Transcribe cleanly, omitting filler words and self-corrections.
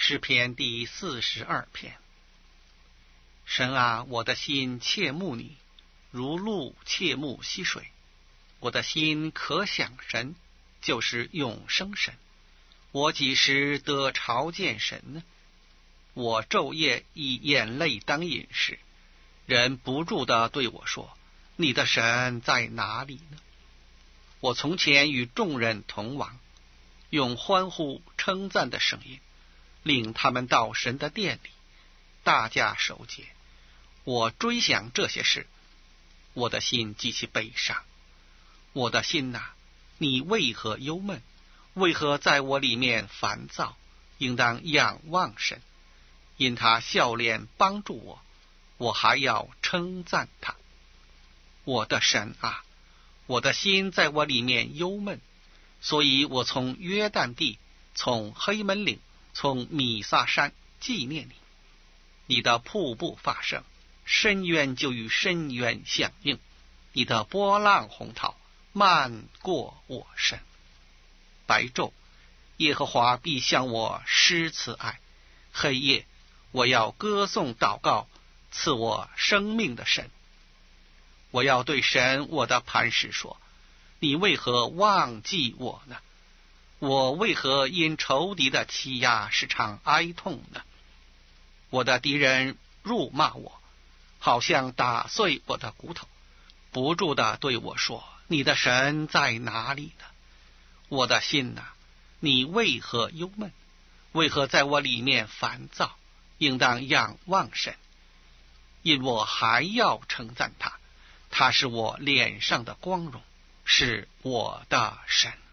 诗篇第42篇。神啊，我的心切慕你，如鹿切慕溪水。我的心可想神，就是永生神。我几时得朝见神呢？我昼夜以眼泪当饮食。人不住地对我说：你的神在哪里呢？我从前与众人同往，用欢呼称赞的声音领他们到神的殿里，大家守节。我追想这些事，我的心极其悲伤。我的心哪，你为何忧闷？为何在我里面烦躁？应当仰望神，因他笑脸帮助我，我还要称赞他。我的神啊，我的心在我里面忧闷，所以我从约旦地，从黑门岭，从米撒山纪念你。你的瀑布发生，深渊就与深渊响应，你的波浪洪涛漫过我身。白昼，耶和华必向我施慈爱；黑夜，我要歌颂祷告赐我生命的神。我要对神我的磐石说：你为何忘记我呢？我为何因仇敌的欺压时常哀痛呢？我的敌人辱骂我，好像打碎我的骨头，不住地对我说：你的神在哪里呢？我的心哪，你为何忧闷？为何在我里面烦躁？应当仰望神，因我还要称赞他，他是我脸上的光荣，是我的神。